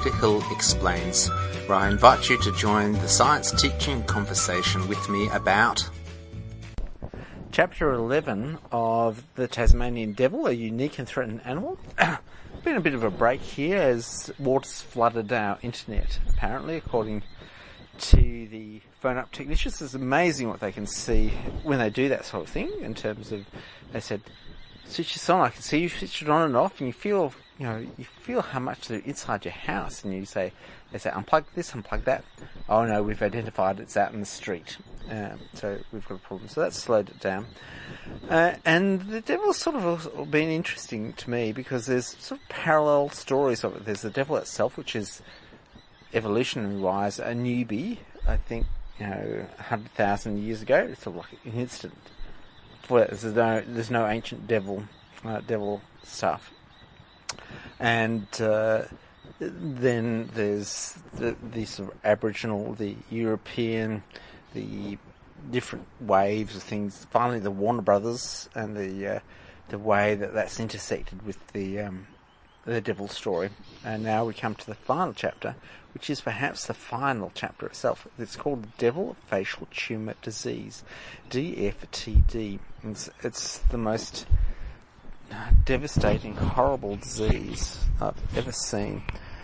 Dr. Hill Explains, where I invite you to join the science teaching conversation with me about Chapter 11 of The Tasmanian Devil, a unique and threatened animal. Been a bit of a break here as water's flooded our internet, apparently, according to the phone-up technicians. It's amazing what they can see when they do that sort of thing, in terms of, they said, switch this on. I can see you switch it on and off, and you feel how much they're inside your house, and they say, unplug this, unplug that. Oh no, we've identified it's out in the street. So we've got a problem. So that's slowed it down. And the devil's sort of been interesting to me because there's sort of parallel stories of it. There's the devil itself, which is evolutionary-wise a newbie. I think, 100,000 years ago. It's sort of like an instant. There's no ancient devil stuff. And then there's the sort of Aboriginal, the European, the different waves of things. Finally, the Warner Brothers and the way that's intersected with the devil story. And now we come to the final chapter, which is perhaps the final chapter itself. It's called The Devil Facial Tumour Disease, DFTD. It's the most devastating, horrible disease I've ever seen.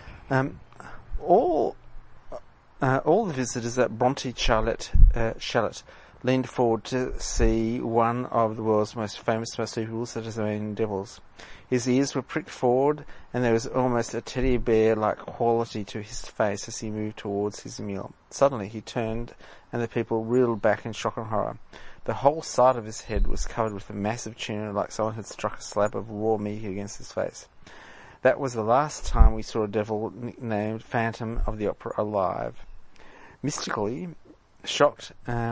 All the visitors at Bronte Charlotte leaned forward to see one of the world's most famous marsupials, the Tasmanian devils. His ears were pricked forward, and there was almost a teddy bear-like quality to his face as he moved towards his meal. Suddenly he turned, and the people reeled back in shock and horror. The whole side of his head was covered with a massive tumour, like someone had struck a slab of raw meat against his face. That was the last time we saw a devil nicknamed Phantom of the Opera alive. Mystical shocked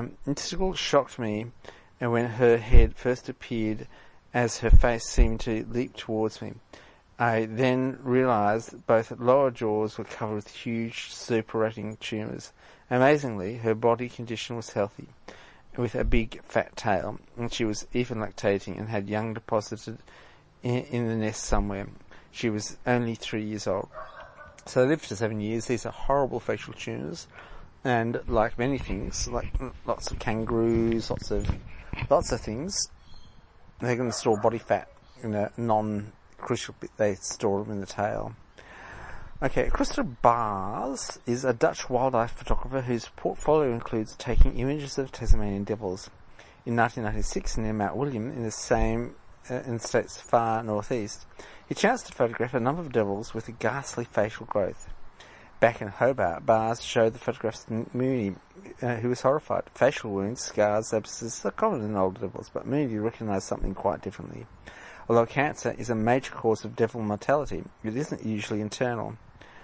me, and when her head first appeared, as her face seemed to leap towards me, I then realised both lower jaws were covered with huge, suppurating tumours. Amazingly, her body condition was healthy, with a big fat tail, and she was even lactating and had young deposited in the nest somewhere. She was only 3 years old. So they lived for 7 years. These are horrible facial tumours, and like many things, like lots of kangaroos, lots of things, they're going to store body fat in a non-crucial bit. They store them in the tail. Okay, Christa Baars is a Dutch wildlife photographer whose portfolio includes taking images of Tasmanian devils. In 1996, near Mount William, in the state's far northeast, he chanced to photograph a number of devils with a ghastly facial growth. Back in Hobart, Baars showed the photographs to Mooney, who was horrified. Facial wounds, scars, abscesses are common in older devils, but Mooney recognised something quite differently. Although cancer is a major cause of devil mortality, it isn't usually internal.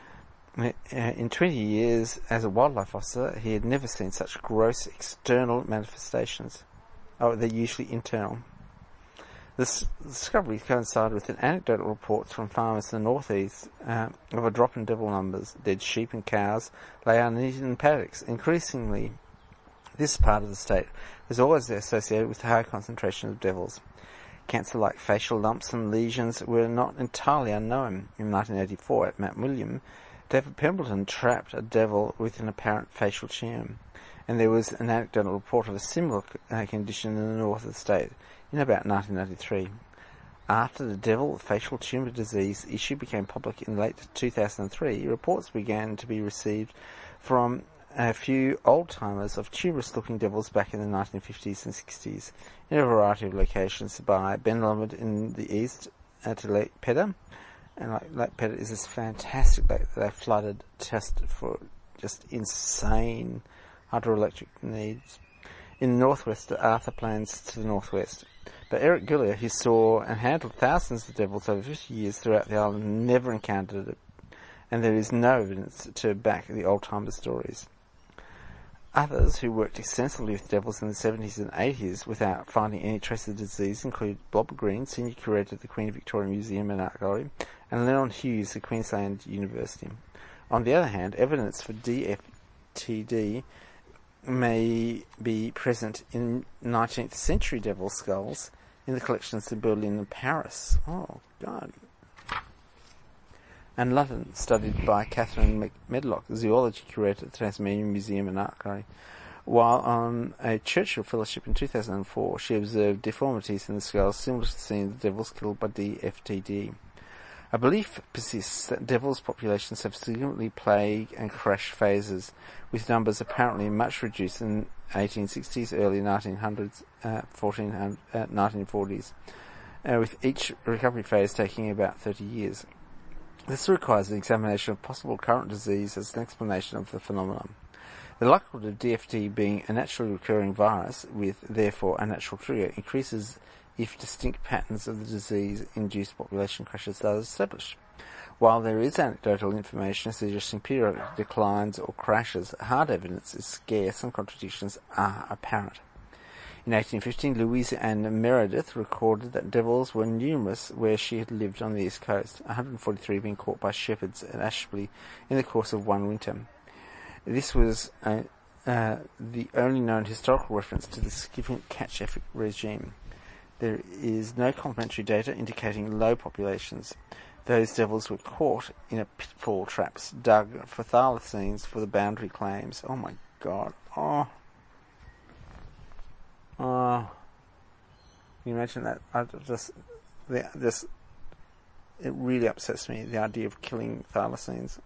In 20 years as a wildlife officer, he had never seen such gross external manifestations. Oh, they're usually internal. This discovery coincided with an anecdotal reports from farmers in the northeast of a drop in devil numbers. Dead sheep and cows lay uneaten in paddocks. Increasingly, this part of the state was always associated with high concentration of devils. Cancer-like facial lumps and lesions were not entirely unknown. In 1984, at Mount William, David Pemberton trapped a devil with an apparent facial tumour, and there was an anecdotal report of a similar condition in the north of the state in about 1993. After the devil facial tumour disease issue became public in late 2003, reports began to be received from a few old-timers of tumorous-looking devils back in the 1950s and 60s in a variety of locations, by Benlomond in the east to Lake Pedder. And Lake Pedder is this fantastic lake that they flooded for insane hydroelectric needs. In the northwest, the Arthur Plains to the northwest. But Eric Gillier, who saw and handled thousands of devils over 50 years throughout the island, never encountered it, and there is no evidence to back the old-timer stories. Others who worked extensively with devils in the 70s and 80s without finding any trace of the disease include Bob Green, Senior Curator of the Queen Victoria Museum and Art Gallery, and Leon Hughes of Queensland University. On the other hand, evidence for DFTD may be present in 19th century devil skulls in the collections in Berlin and Paris. Oh, God. and London, studied by Catherine Medlock, zoology curator at the Tasmanian Museum and Art Gallery. While on a Churchill Fellowship in 2004, she observed deformities in the skulls similar to seeing the devils killed by DFTD. A belief persists that devils' populations have significantly plague and crash phases, with numbers apparently much reduced in 1860s, early 1900s, 1940s, with each recovery phase taking about 30 years. This requires an examination of possible current disease as an explanation of the phenomenon. The likelihood of DFT being a naturally recurring virus, with therefore a natural trigger, increases if distinct patterns of the disease-induced population crashes are established. While there is anecdotal information suggesting periodic declines or crashes, hard evidence is scarce and contradictions are apparent. In 1815, Louisa Ann Meredith recorded that devils were numerous where she had lived on the east coast, 143 being caught by shepherds at Ashby in the course of one winter. This was the only known historical reference to the significant catch-effect regime. There is no complementary data indicating low populations. Those devils were caught in a pitfall traps dug for thylacines for the boundary claims. Oh my god. Oh. Can you imagine that? It really upsets me, the idea of killing thylacines.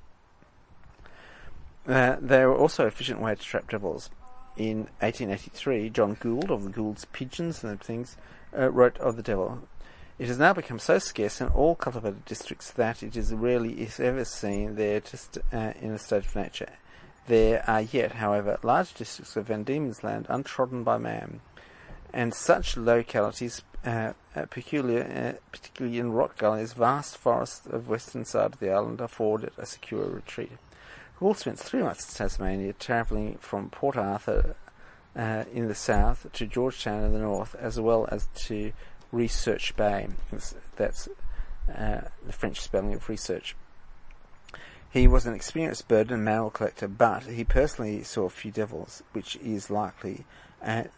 They were also an efficient way to trap devils. In 1883, John Gould, of the Gould's Pigeons and things, wrote of the devil. It has now become so scarce in all cultivated districts that it is rarely, if ever, seen there just in a state of nature. There are yet, however, large districts of Van Diemen's Land untrodden by man, and such localities, particularly in rock gullies, vast forests of western side of the island afford it a secure retreat. Gould spent 3 months in Tasmania, travelling from Port Arthur in the south to Georgetown in the north, as well as to Research Bay. That's the French spelling of research. He was an experienced bird and mammal collector, but he personally saw a few devils, which is likely, and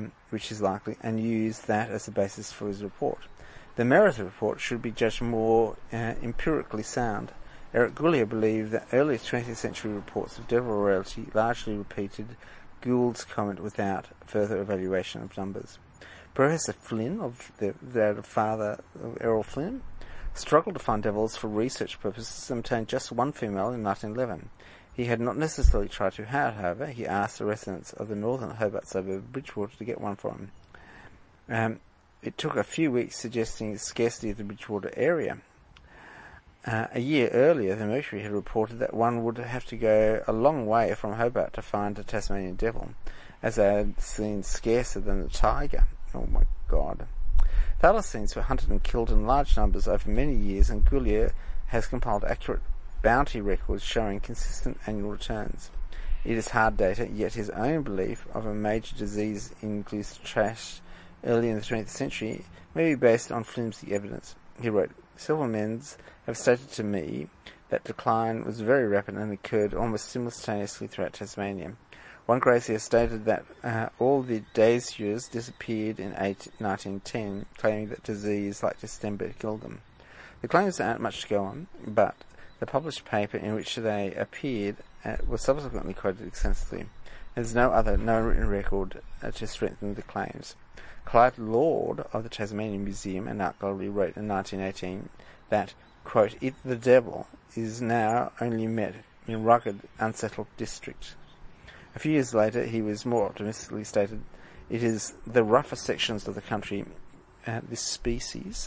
used that as the basis for his report. The Meredith report should be judged more empirically sound. Eric Gullier believed that early 20th century reports of devil reality largely repeated Gould's comment without further evaluation of numbers. Professor Flynn, the father of Errol Flynn, struggled to find devils for research purposes and obtained just one female in 1911. He had not necessarily tried too hard, however. He asked the residents of the northern Hobart suburb of Bridgewater to get one for him. It took a few weeks, suggesting the scarcity of the Bridgewater area. A year earlier, the Mercury had reported that one would have to go a long way from Hobart to find a Tasmanian devil, as they had seen scarcer than the tiger. Oh my god. Thylacines were hunted and killed in large numbers over many years, and Gullier has compiled accurate bounty records showing consistent annual returns. It is hard data, yet his own belief of a major disease in trash early in the 20th century may be based on flimsy evidence. He wrote, "Several men have stated to me that decline was very rapid and occurred almost simultaneously throughout Tasmania. One grazier stated that all the daisias disappeared in 1910, claiming that disease like distemper killed them. The claims aren't much to go on, but the published paper in which they appeared was subsequently quoted extensively. There's no other known written record to strengthen the claims." Clive Lord of the Tasmanian Museum and Art Gallery wrote in 1918 that, quote, "The devil is now only met in rugged, unsettled districts." A few years later, he was more optimistically stated, "It is the rougher sections of the country, this species."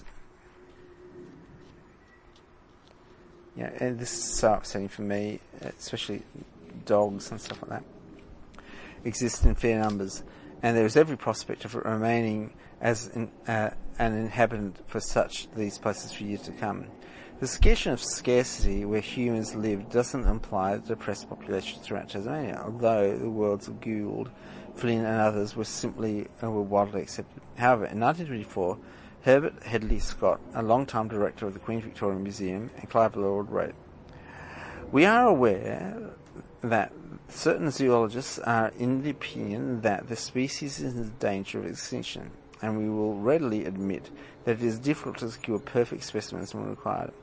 Yeah, and this is so upsetting for me, especially dogs and stuff like that. Exist in fair numbers, and there is every prospect of it remaining as an inhabitant for these places for years to come. The suggestion of scarcity where humans live doesn't imply depressed populations throughout Tasmania, although the words of Gould, Flynn and others were widely accepted. However, in 1924, Herbert Hedley Scott, a long-time director of the Queen Victoria Museum, and Clive Lord wrote, "We are aware that certain zoologists are in the opinion that the species is in danger of extinction, and we will readily admit that it is difficult to secure perfect specimens when required.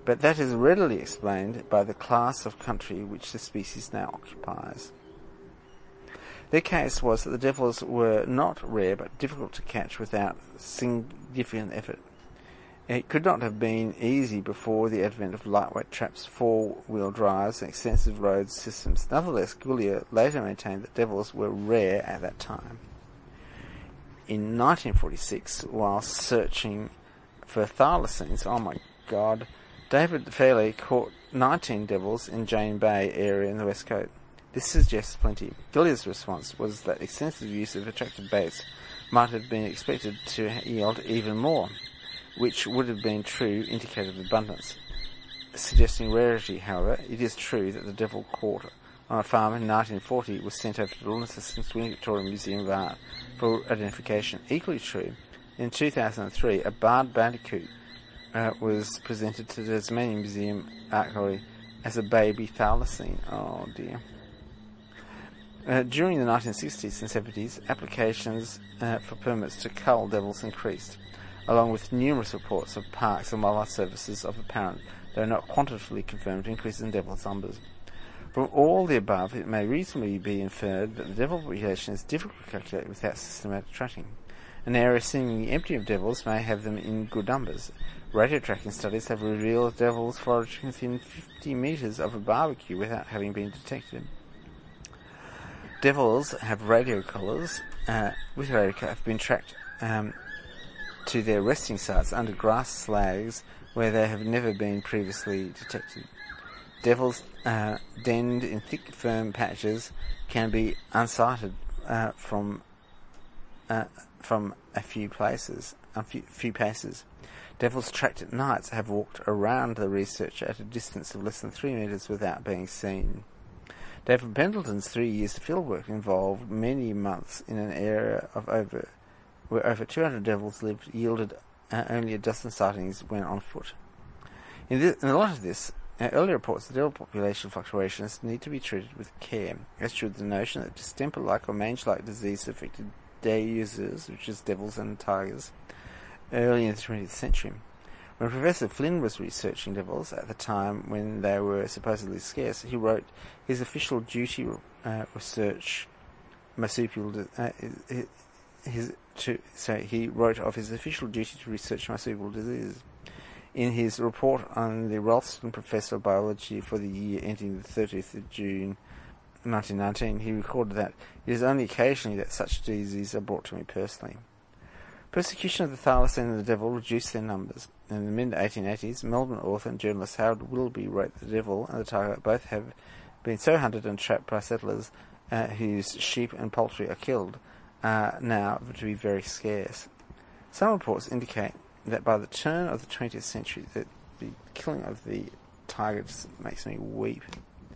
but that is readily explained by the class of country which the species now occupies. Their case was that the devils were not rare but difficult to catch without significant effort. It could not have been easy before the advent of lightweight traps, four-wheel drives, and extensive road systems. Nevertheless, Goulier later maintained that devils were rare at that time. In 1946, while searching for thylacines, David Fairley caught 19 devils in Jane Bay area in the West Coast. This suggests plenty. Goulier's response was that extensive use of attractive baits might have been expected to yield even more, which would have been true indicative of abundance. Suggesting rarity, however, it is true that the devil caught on a farm in 1940 was sent over to the Launceston Swing Victoria Museum of Art for identification. Equally true, in 2003, a barred bandicoot was presented to the Tasmanian Museum Art Gallery as a baby thylacine. Oh dear. During the 1960s and 70s, applications for permits to cull devils increased, along with numerous reports of parks and wildlife services of apparent, though not quantitatively confirmed, increases in devil numbers. From all the above, it may reasonably be inferred that the devil population is difficult to calculate without systematic tracking. An area seemingly empty of devils may have them in good numbers. Radio tracking studies have revealed devils foraging within 50 metres of a barbecue without having been detected. Devils have radio collars, with radio collars have been tracked to their resting sites under grass slags where they have never been previously detected. Devils denned in thick, firm patches can be unsighted from a few paces. Devils tracked at nights have walked around the researcher at a distance of less than 3 metres without being seen. David Pendleton's 3 years of fieldwork involved many months in an area of where over 200 devils lived, yielded only a dozen sightings when on foot. In the light of this, early reports of devil population fluctuations need to be treated with care, as should the notion that distemper-like or mange-like disease affected day users, which is devils and tigers, early in the 20th century. When Professor Flynn was researching devils at the time when they were supposedly scarce, he wrote his official duty research marsupial he wrote of his official duty to research marsupial diseases. In his report on the Ralston Professor of Biology for the year ending the 30th of June 1919, he recorded that it is only occasionally that such diseases are brought to me personally. Persecution of the thylacine and the devil reduced their numbers. In the mid-1880s, Melbourne author and journalist Howard Willoughby wrote that the devil and the tiger both have been so hunted and trapped by settlers whose sheep and poultry are killed now to be very scarce. Some reports indicate that by the turn of the 20th century, that the killing of the tiger just makes me weep.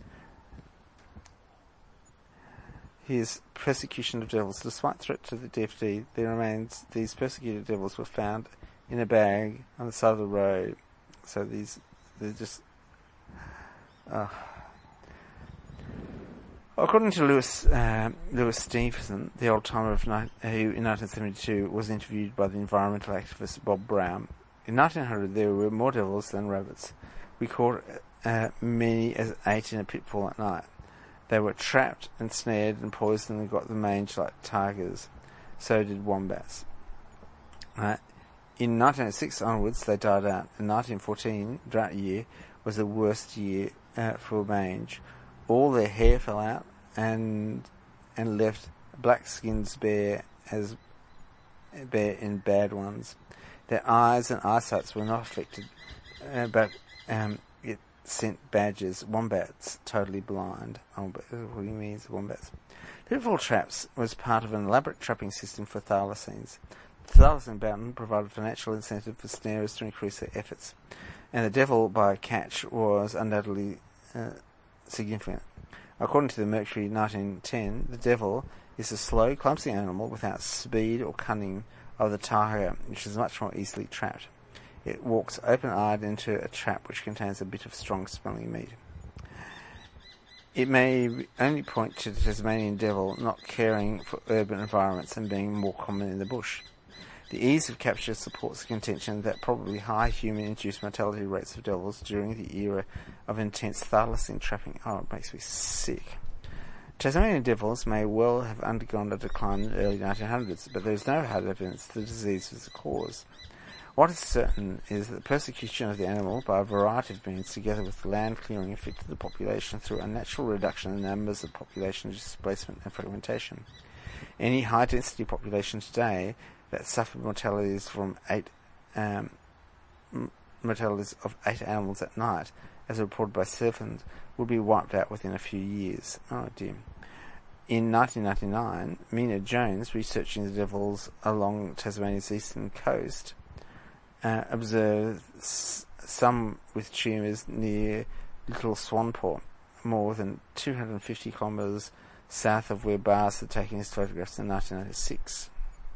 His persecution of devils. Despite threat to the DFD, the remains these persecuted devils were found in a bag on the side of the road. So they're just... According to Lewis Stevenson, the old-timer who in 1972 was interviewed by the environmental activist Bob Brown, in 1900 there were more devils than rabbits. We caught many as 8 in a pitfall at night. They were trapped and snared and poisoned and got the mange like tigers. So did wombats. In 1906 onwards, they died out. In 1914, drought year, was the worst year for mange. All their hair fell out and left black skins bare in bad ones. Their eyes and eyesights were not affected, but it sent badgers, wombats, totally blind. Oh, but what do you mean, wombats? Pitfall traps was part of an elaborate trapping system for thylacines. The thylacine bounty provided financial incentive for snarers to increase their efforts, and the devil by catch was undoubtedly significant. According to the Mercury 1910, the devil is a slow, clumsy animal without speed or cunning of the tiger, which is much more easily trapped. It walks open-eyed into a trap which contains a bit of strong-smelling meat. It may only point to the Tasmanian devil not caring for urban environments and being more common in the bush. The ease of capture supports the contention that probably high human-induced mortality rates of devils during the era of intense thylacine trapping. Oh, it makes me sick. Tasmanian devils may well have undergone a decline in the early 1900s, but there is no hard evidence the disease was the cause. What is certain is that the persecution of the animal by a variety of means, together with land clearing, affected the population through a natural reduction in numbers of population displacement and fragmentation. Any high-density population today that suffered mortalities of 8 animals at night, as reported by Servant, would be wiped out within a few years. Oh dear. In 1999, Mina Jones, researching the devils along Tasmania's eastern coast, observed some with tumours near Little Swanport, more than 250 kilometres south of where Bars had taken his photographs in 1996.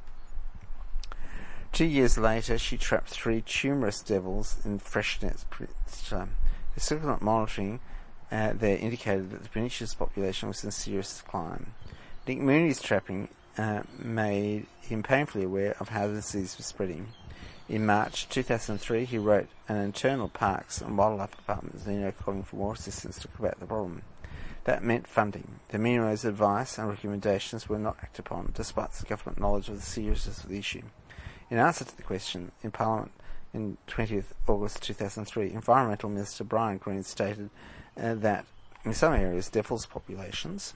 2 years later, she trapped 3 tumorous devils in Freshnets Peninsula. The subsequent monitoring there indicated that the peninsula's population was in serious decline. Nick Mooney's trapping made him painfully aware of how the disease was spreading. In March 2003, he wrote an internal Parks and Wildlife Department Zeno calling for more assistance to combat the problem. That meant funding. The Minero's advice and recommendations were not acted upon, despite the government knowledge of the seriousness of the issue. In answer to the question in Parliament in 20th August 2003, Environmental Minister Brian Greene stated that in some areas devils populations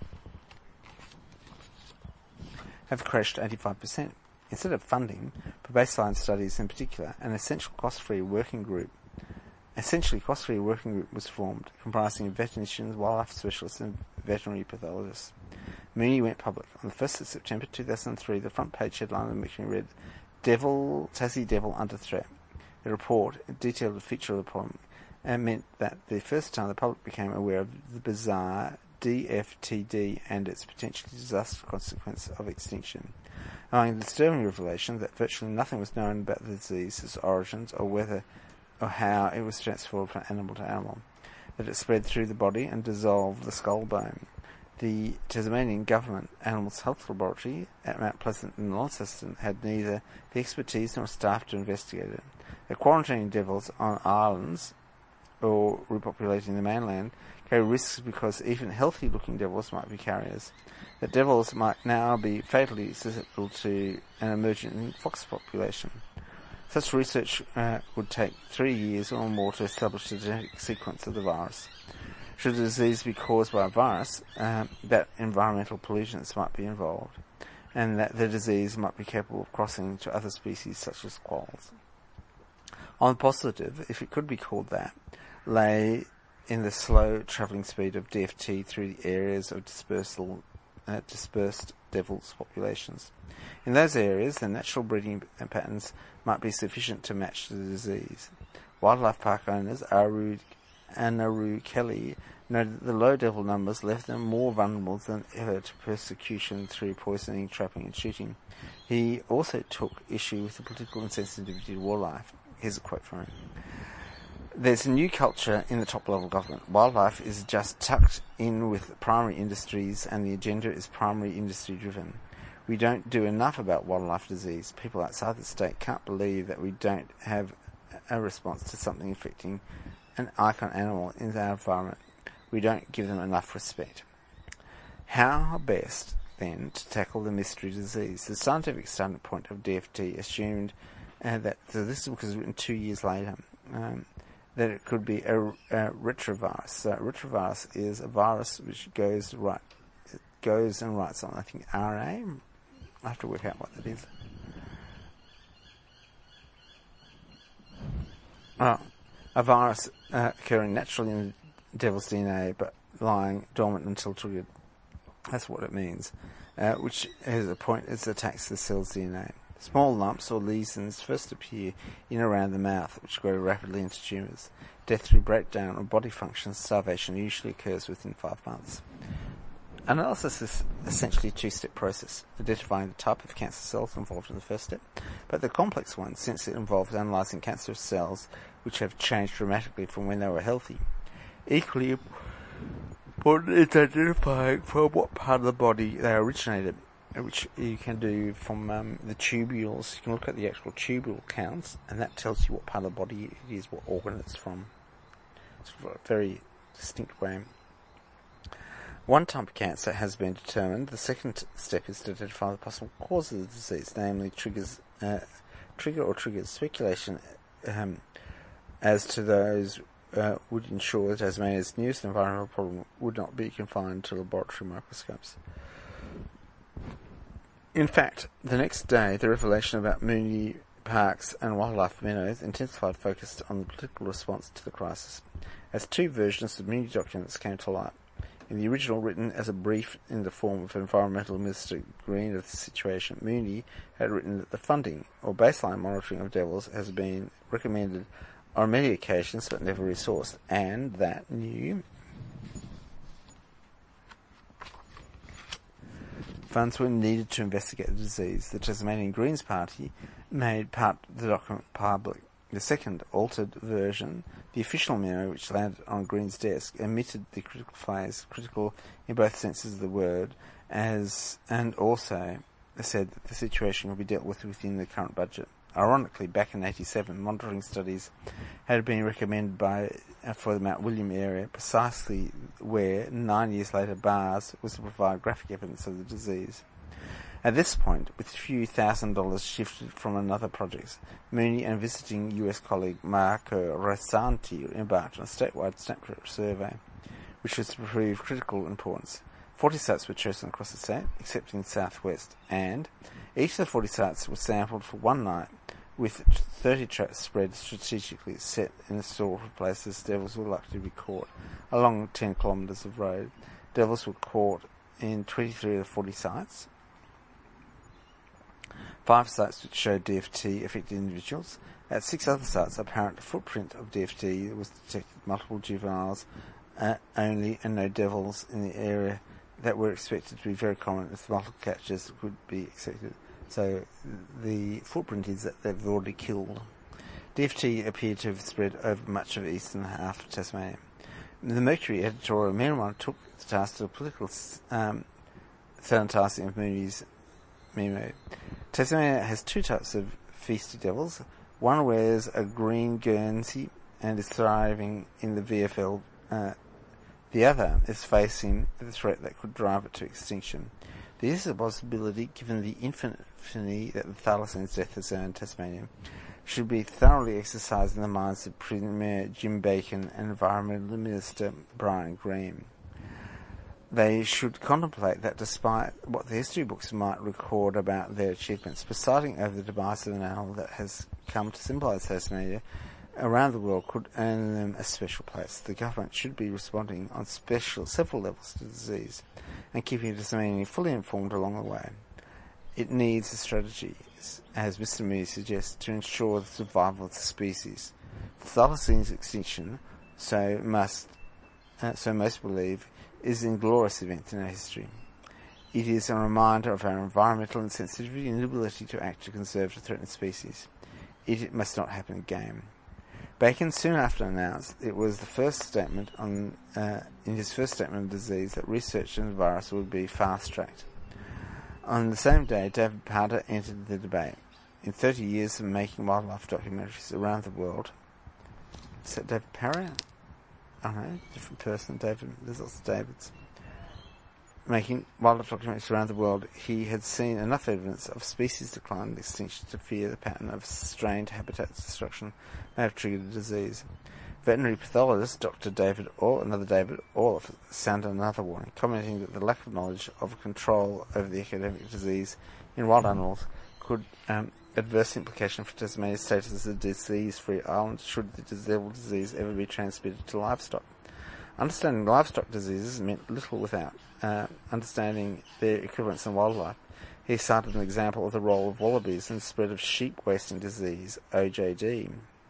have crashed 85%. Instead of funding, for baseline studies in particular, an essentially cost-free working group was formed, comprising of veterinarians, wildlife specialists and veterinary pathologists. Mooney went public. On the 1st of September 2003, the front page headline of the Mercury read, Tassie Devil Under Threat. The report detailed a feature of the problem and meant that the first time the public became aware of the bizarre DFTD and its potentially disastrous consequence of extinction. Among the disturbing revelation that virtually nothing was known about the disease, its origins, or whether or how it was transferred from animal to animal, that it spread through the body and dissolved the skull bone. The Tasmanian Government Animals Health Laboratory at Mount Pleasant in Launceston had neither the expertise nor staff to investigate it. The quarantining devils on islands or repopulating the mainland carry risks because even healthy-looking devils might be carriers. That devils might now be fatally susceptible to an emergent fox population. Such research would take 3 years or more to establish the genetic sequence of the virus. Should the disease be caused by a virus, that environmental pollutants might be involved, and that the disease might be capable of crossing to other species such as quolls. On the positive, if it could be called that, lay in the slow travelling speed of DFT through the areas of dispersed devils populations. In those areas, the natural breeding patterns might be sufficient to match the disease. Wildlife park owners Anaru Kelly noted that the low devil numbers left them more vulnerable than ever to persecution through poisoning, trapping and shooting. He also took issue with the political insensitivity to wildlife. Here's a quote from him. There's a new culture in the top-level government. Wildlife is just tucked in with primary industries and the agenda is primary industry-driven. We don't do enough about wildlife disease. People outside the state can't believe that we don't have a response to something affecting an icon animal in our environment. We don't give them enough respect. How best, then, to tackle the mystery disease? The scientific starting point of DFT assumed that, so this is because it was written 2 years later, that it could be a retrovirus. So retrovirus is a virus which goes and writes on, I think, RNA. I have to work out what that is. A virus occurring naturally in the devil's DNA but lying dormant until triggered. That's what it means. Which has a point as it attacks the cell's DNA. Small lumps or lesions first appear in and around the mouth, which grow rapidly into tumours. Death through breakdown of body functions, starvation, usually occurs within 5 months. Analysis is essentially a 2-step process, identifying the type of cancer cells involved in the first step, but the complex one, since it involves analysing cancerous cells which have changed dramatically from when they were healthy. Equally important is identifying from what part of the body they originated. which you can do from the tubules. You can look at the actual tubule counts, and that tells you what part of the body it is, what organ it's from. It's a very distinct way. One type of cancer has been determined. The second step is to identify the possible cause of the disease, namely triggers. Speculation as to those would ensure that Tasmania's newest environmental problem would not be confined to laboratory microscopes. In fact, the next day, the revelation about Moonee Parks and Wildlife Meadows intensified focus on the political response to the crisis, as two versions of Moonee documents came to light. In the original, written as a brief in the form of Environmental Minister Green of the situation, Moonee had written that the funding or baseline monitoring of devils has been recommended on many occasions but never resourced, and that new funds were needed to investigate the disease. The Tasmanian Greens Party made part of the document public. The second, altered version, the official memo which landed on Green's desk, omitted the critical phrase, critical in both senses of the word, and also said that the situation will be dealt with within the current budget. Ironically, back in 1987, monitoring studies had been recommended for the Mount William area, precisely where, 9 years later, BARS was to provide graphic evidence of the disease. At this point, with a few $1,000s shifted from another project, Moonee and visiting US colleague Marco Rossanti embarked on a statewide snapshot survey, which was to prove critical importance. 40 sites were chosen across the state, except in the southwest, and each of the 40 sites was sampled for one night, with 30 tracks spread strategically set in the sort of places devils were likely to be caught, along 10 kilometres of road. Devils were caught in 23 of the 40 sites. 5 sites which showed DFT affected individuals. At 6 other sites, apparent footprint of DFT was detected, multiple juveniles only, and no devils in the area that were expected to be very common if multiple catches could be expected. So the footprint is that they've already killed. DFT appeared to have spread over much of the eastern half of Tasmania. The Mercury editorial meanwhile took the task to the political sanitising of Moonee's memo. Tasmania has 2 types of feisty devils. One wears a green guernsey and is thriving in the VFL. The other is facing the threat that could drive it to extinction. This is a possibility given the infamy that the thylacines death has earned Tasmania. Should be thoroughly exercised in the minds of Premier Jim Bacon and Environmental Minister Brian Greene. They should contemplate that despite what the history books might record about their achievements, presiding over the demise of an animal that has come to symbolise Tasmania around the world could earn them a special place. The government should be responding on several levels to the disease and keeping Tasmania fully informed along the way. It needs a strategy, as Mr. Moonee suggests, to ensure the survival of the species. The thylacines extinction, so most believe, is an inglorious event in our history. It is a reminder of our environmental insensitivity and inability to act to conserve the threatened species. It must not happen again. Bacon soon after announced it was the first statement in his first statement on disease that research into the virus would be fast-tracked. On the same day, David Powder entered the debate. In 30 years of making wildlife documentaries around the world, is that David Parry? I don't know, different person, David. There's lots of Davids. Making wildlife documentaries around the world, he had seen enough evidence of species decline and extinction to fear the pattern of sustained habitat destruction may have triggered a disease. Veterinary pathologist Dr. David Orloff sounded another warning, commenting that the lack of knowledge of control over the epidemic disease in wild animals could adverse implication for Tasmania's status as a disease-free island should the devil disease ever be transmitted to livestock. Understanding livestock diseases meant little without understanding their equivalents in wildlife. He cited an example of the role of wallabies in the spread of sheep wasting disease, OJD.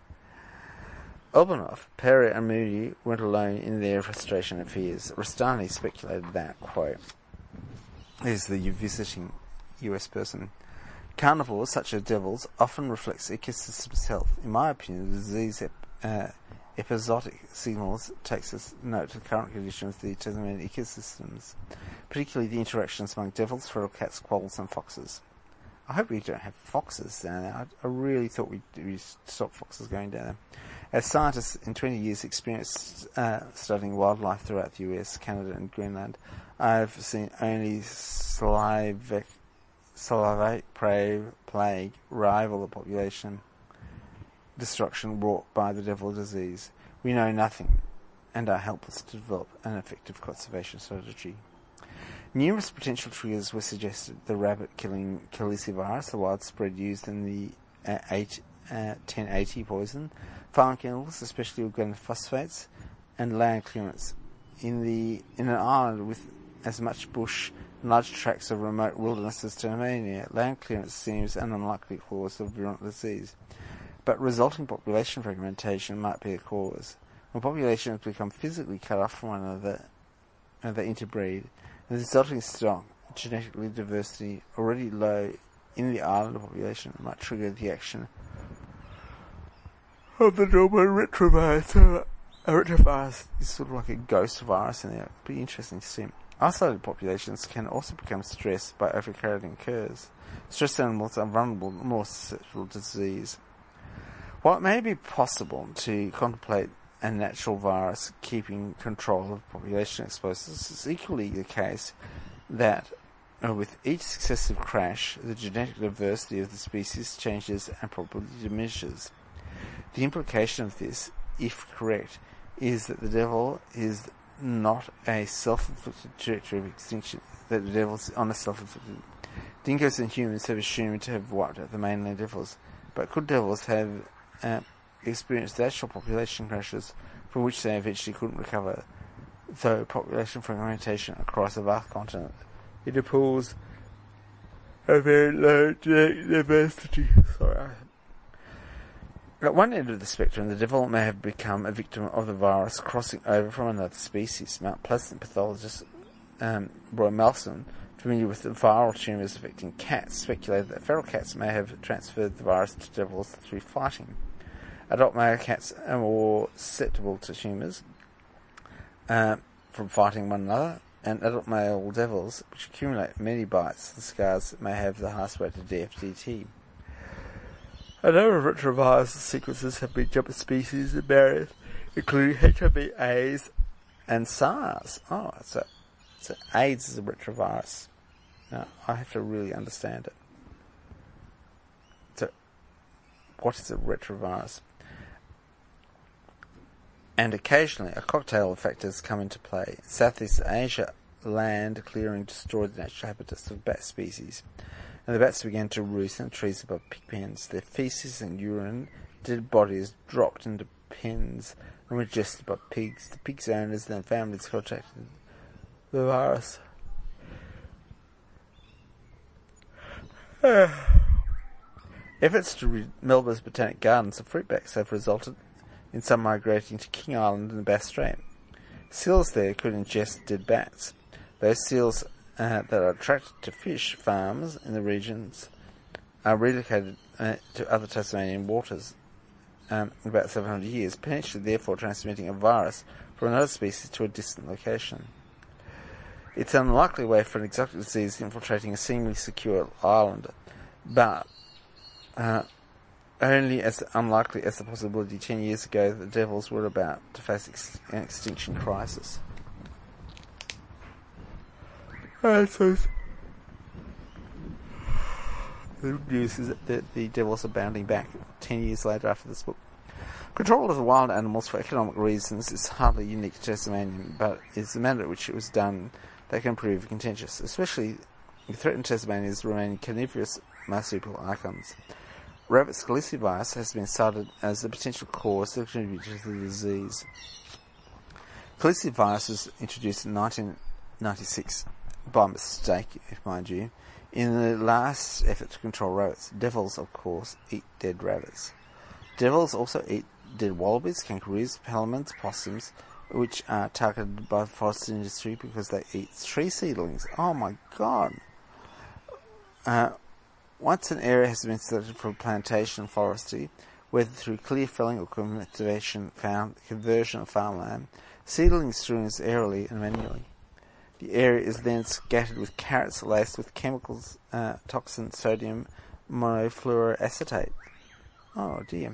Olbanoff, Perry and Moonee weren't alone in their frustration and fears. Rastani speculated that, quote, is the visiting US person, carnivores such as devils often reflects ecosystem's health. In my opinion, the disease episodic signals takes us note of the current conditions of the Tasmanian ecosystems, particularly the interactions among devils, feral cats, quolls and foxes. I hope we don't have foxes down there. I really thought we'd stop foxes going down there. As scientists in 20 years experience studying wildlife throughout the US, Canada and Greenland, I've seen only salivate plague rival the population destruction wrought by the devil disease. We know nothing and are helpless to develop an effective conservation strategy. Numerous potential triggers were suggested: the rabbit-killing calicivirus, the widespread use in the 1080 poison, farm chemicals, especially organophosphates, and land clearance. In an island with as much bush and large tracts of remote wilderness as Tasmania, land clearance seems an unlikely cause of virulent disease. But resulting population fragmentation might be a cause. When populations become physically cut off from one another and they interbreed, and the resulting stock genetically diversity already low in the island population might trigger the action of the normal retrovirus. A retrovirus is sort of like a ghost virus in there. It'd be interesting to see. Isolated populations can also become stressed by overcrowding occurs. Stressed animals are vulnerable, more susceptible to disease. While it may be possible to contemplate a natural virus keeping control of population exposures, it's equally the case that with each successive crash, the genetic diversity of the species changes and probably diminishes. The implication of this, if correct, is that the devil is not a self-inflicted trajectory of extinction, that the devil's on a self-inflicted. Dingoes and humans have assumed to have wiped out the mainland devils, but could devils have experienced actual population crashes from which they eventually couldn't recover, though population fragmentation across a vast continent interposes a very low genetic diversity. At one end of the spectrum, the devil may have become a victim of the virus crossing over from another species. Mount Pleasant pathologist Roy Malson, familiar with the viral tumours affecting cats, speculated that feral cats may have transferred the virus to devils through fighting. Adult male cats are more susceptible to tumours from fighting one another, and adult male devils, which accumulate many bites and scars, may have the highest rate of DFDT. A number of retrovirus sequences have been jumped species and barriers, including HIV/AIDS and SARS. Oh, so AIDS is a retrovirus. Now, I have to really understand it. So, what is a retrovirus? And occasionally, a cocktail of factors come into play. Southeast Asia, land clearing destroyed the natural habitats of bat species, and the bats began to roost in trees above pig pens. Their feces and urine, dead bodies dropped into pens and were ingested by pigs. The pigs' owners and their families contracted the virus. Efforts to rid Melbourne's Botanic Gardens of fruit bats have resulted in some migrating to King Island and the Bass Strait. Seals there could ingest dead bats. Those seals that are attracted to fish farms in the regions are relocated to other Tasmanian waters in about 700 years, potentially therefore transmitting a virus from another species to a distant location. It's an unlikely way for an exotic disease infiltrating a seemingly secure island, but only as unlikely as the possibility 10 years ago that the devils were about to face an extinction crisis. So the good news is that the devils are bounding back 10 years later after this book. Control of the wild animals for economic reasons is hardly unique to Tasmania, but it's the manner in which it was done that can prove contentious, especially the threatened Tasmania's remaining carnivorous marsupial icons. Rabbit calicivirus has been cited as a potential cause that contributed to the disease. Calicivirus was introduced in 1996, by mistake, mind you, in the last effort to control rabbits. Devils, of course, eat dead rabbits. Devils also eat dead wallabies, kangaroos, pelicans, possums, which are targeted by the forest industry because they eat tree seedlings. Oh my god! Once an area has been selected for plantation forestry, whether through clear felling or conversion of farmland. Seedlings strewn aerially and manually. The area is then scattered with carrots laced with chemicals, toxin, sodium monofluoroacetate. Oh dear.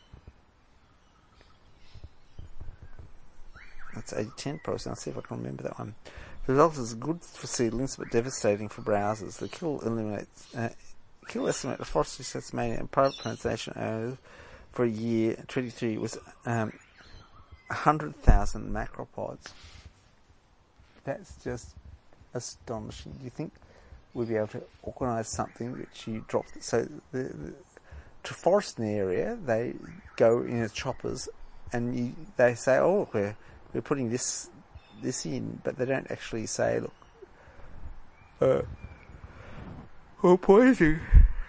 That's 80-10 process. I'll see if I can remember that one. The result is good for seedlings but devastating for browsers. The kill estimate of Forestry Tasmania and private plantation owners for a year 23 was 100,000 macropods. That's just astonishing. Do you think we'd be able to organise something which you drop? So to forest an area, they go in as choppers, and they say, "Oh, look, we're putting this in," but they don't actually say, "Look, we're pointing."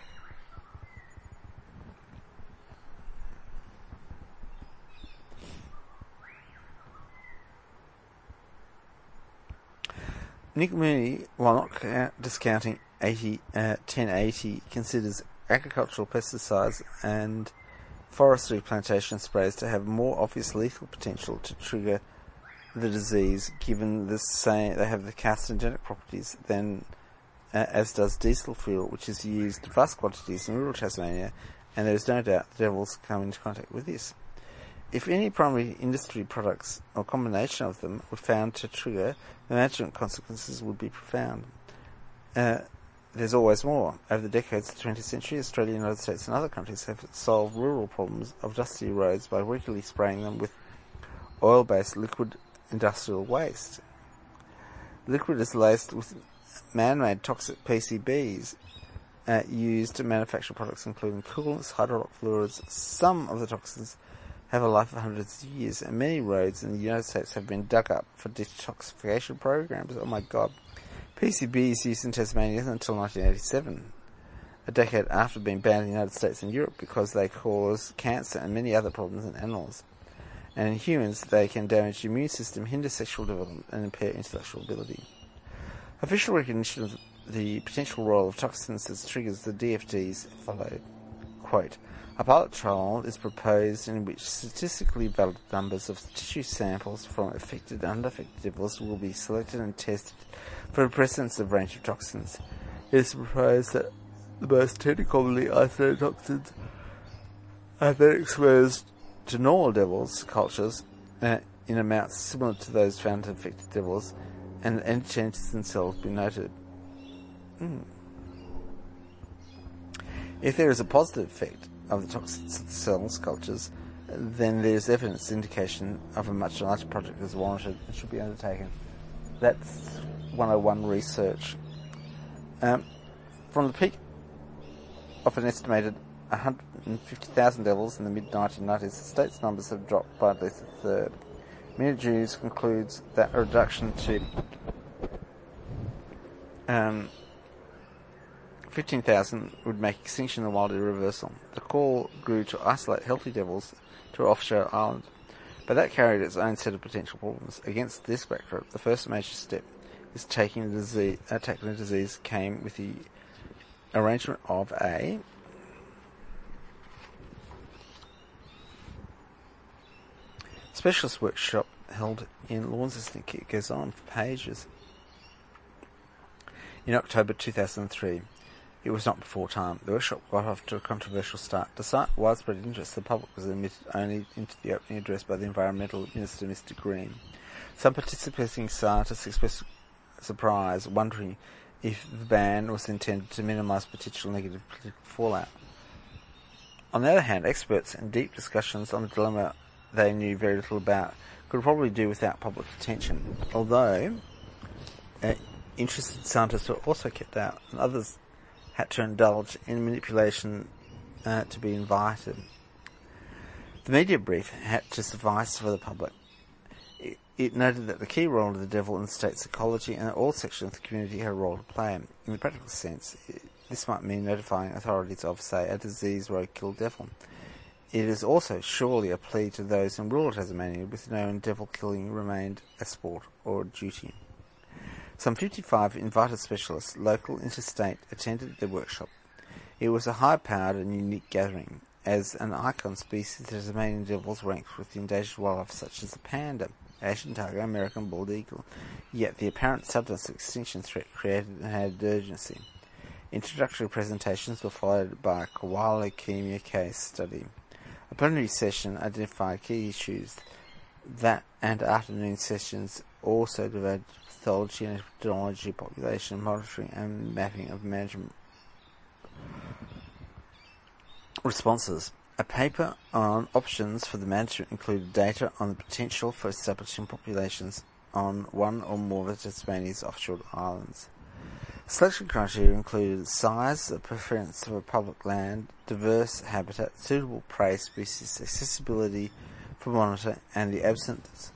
Nick Mooney, while not discounting 1080, considers agricultural pesticides and forestry plantation sprays to have more obvious lethal potential to trigger the disease, given they have the carcinogenic properties than as does diesel fuel, which is used in vast quantities in rural Tasmania, and there is no doubt the devils come into contact with this. If any primary industry products or combination of them were found to trigger, the management consequences would be profound. There's always more. Over the decades of the 20th century, Australia, the United States and other countries have solved rural problems of dusty roads by regularly spraying them with oil-based liquid industrial waste. The liquid is laced with man-made toxic PCBs used to manufacture products including coolants, hydraulic fluids. Some of the toxins have a life of hundreds of years, and many roads in the United States have been dug up for detoxification programs. Oh my God. PCBs used in Tasmania until 1987, a decade after being banned in the United States and Europe because they cause cancer and many other problems in animals. And in humans, they can damage the immune system, hinder sexual development, and impair intellectual ability. Official recognition of the potential role of toxins as triggers the DFDs followed. Quote, "A pilot trial is proposed in which statistically valid numbers of tissue samples from affected and unaffected devils will be selected and tested for the presence of a range of toxins. It is proposed that the most technically isolated toxins are then exposed to normal devils cultures in amounts similar to those found in affected devils, and any changes themselves be noted. If there is a positive effect of the toxins of the cells cultures, then there is evidence indication of a much larger project is warranted and should be undertaken." That's 101 research. From the peak of an estimated 150,000 devils in the mid-1990s, the state's numbers have dropped by at least a third. Mini-Jews concludes that a reduction to 15,000 would make extinction in the wild irreversible. The call grew to isolate healthy devils to an offshore island, but that carried its own set of potential problems. Against this backdrop, the first major step is tackling the disease came with the arrangement of a specialist workshop held in Launceston. It goes on for pages. In October 2003, it was not before time. The workshop got off to a controversial start. Despite widespread interest, the public was admitted only into the opening address by the Environmental Minister, Mr. Green. Some participating scientists expressed surprise, wondering if the ban was intended to minimise potential negative political fallout. On the other hand, experts in deep discussions on the dilemma they knew very little about could probably do without public attention, although interested scientists were also kept out, and others had to indulge in manipulation to be invited. The media brief had to suffice for the public. It noted that the key role of the devil in the state's ecology and that all sections of the community had a role to play. In the practical sense, this might mean notifying authorities of, say, a disease roadkill devil. It is also surely a plea to those in rural Tasmania with known devil killing remained a sport or a duty. Some 55 invited specialists, local, interstate, attended the workshop. It was a high-powered and unique gathering, As an icon species, the Tasmanian devils ranked with endangered wildlife such as the panda, Asian tiger, American bald eagle, yet the apparent sudden extinction threat created an added urgency. Introductory presentations were followed by a koala leukemia case study. A plenary session identified key issues and afternoon sessions also devoted to pathology and epidemiology, population monitoring and mapping of management responses. A paper on options for the management included data on the potential for establishing populations on one or more of Tasmania's offshore islands. Selection criteria included size, the preference for public land, diverse habitat, suitable prey species, accessibility for monitor, and the absence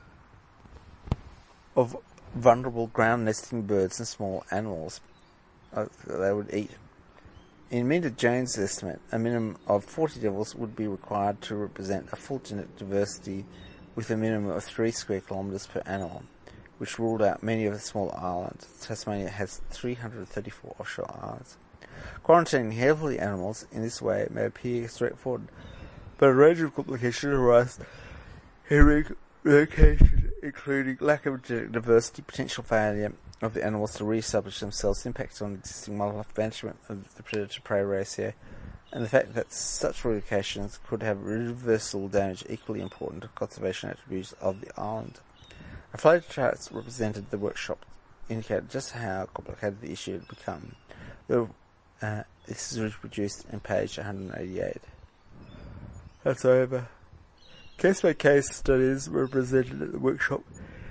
of vulnerable ground nesting birds and small animals they would eat. In Minda Jones' estimate, a minimum of 40 devils would be required to represent a full genetic diversity with a minimum of 3 square kilometres per animal, which ruled out many of the small islands. Tasmania has 334 offshore islands. Quarantining heavily animals in this way may appear straightforward, but a range of complications arise in relocation, including lack of genetic diversity, potential failure of the animals to re-establish themselves, impacts on existing wildlife management of the predator-prey ratio, and the fact that such relocations could have reversible damage equally important to conservation attributes of the island. A flowcharts represented the workshop indicated just how complicated the issue had become. This is reproduced in page 188. That's over. Case-by-case studies were presented at the workshop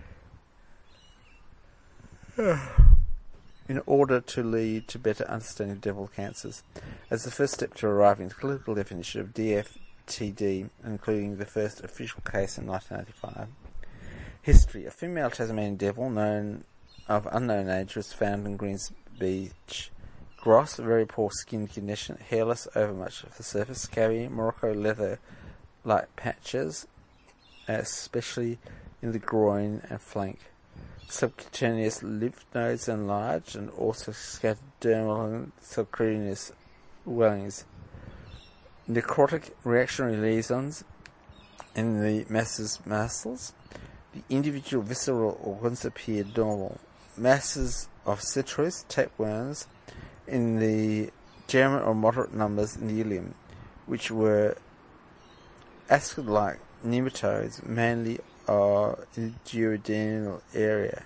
in order to lead to better understanding of devil cancers, as the first step to arriving at the clinical definition of DFTD, including the first official case in 1995. History. A female Tasmanian devil of unknown age was found in Greens Beach. Gross, very poor skin condition, hairless over much of the surface, carrying Morocco leather-like patches, especially in the groin and flank. Subcutaneous lymph nodes enlarged and also scattered dermal and subcutaneous wellings. Necrotic reactionary lesions in the masses muscles. The individual visceral organs appeared normal. Masses of citrus tapeworms in the germen or moderate numbers in the ileum, which were ascid-like nematodes, mainly in the duodenal area.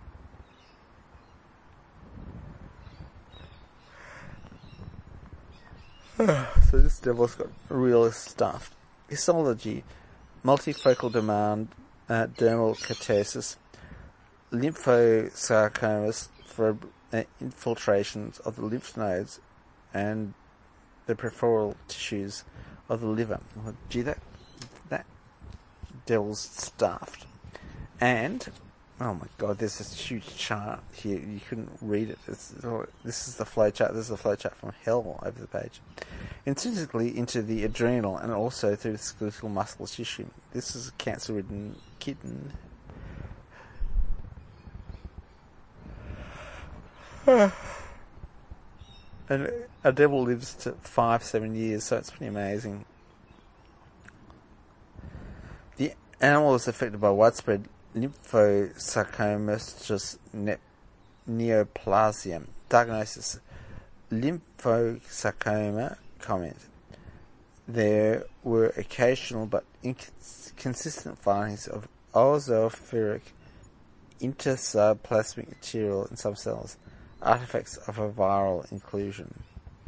So this devil's got real stuff. Histology, multifocal demand, dermal catasis, lymphosarcomas for infiltrations of the lymph nodes and the peripheral tissues of the liver. Gee, that devil's stuffed. And, oh my god, there's this huge chart here. You couldn't read it. This is the flowchart. This is the flowchart from hell over the page. Intrinsically into the adrenal and also through the skeletal muscle tissue. This is a cancer-ridden kitten. And a devil lives to 5-7 years, so it's pretty amazing. The animal is affected by widespread lymphosarcomatous neoplasia. Diagnosis: lymphosarcoma. Comment: there were occasional but inconsistent findings of eosinophilic intercytoplasmic material in some cells, artifacts of a viral inclusion.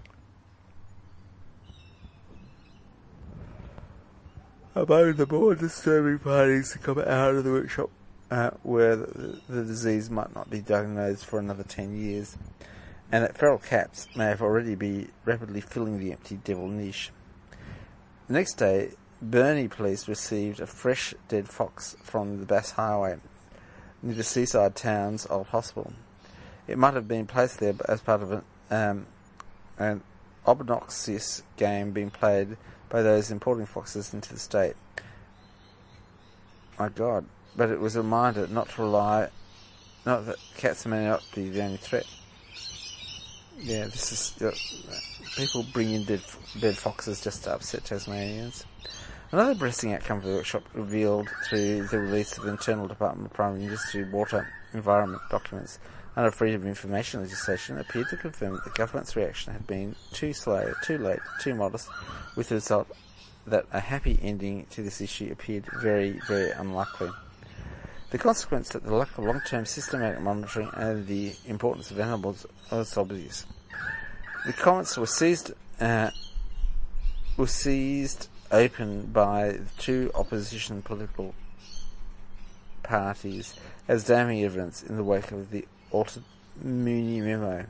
Among the more disturbing findings to come out of the workshop were that the disease might not be diagnosed for another 10 years, and that feral cats may have already been rapidly filling the empty devil niche. The next day, Burnie police received a fresh dead fox from the Bass Highway, near the seaside town's old hospital. It might have been placed there as part of an obnoxious game being played by those importing foxes into the state. My God. But it was a reminder not that cats may not be the only threat. Yeah, this is people bring in dead foxes just to upset Tasmanians. Another pressing outcome of the workshop revealed through the release of Internal Department of Primary Industry Water Environment documents under Freedom of Information legislation appeared to confirm that the government's reaction had been too slow, too late, too modest, with the result that a happy ending to this issue appeared very, very unlikely. The consequence that the lack of long-term systematic monitoring and the importance of animals was obvious. The comments were seized open by the two opposition political parties as damning evidence in the wake of the altered Mooney memo.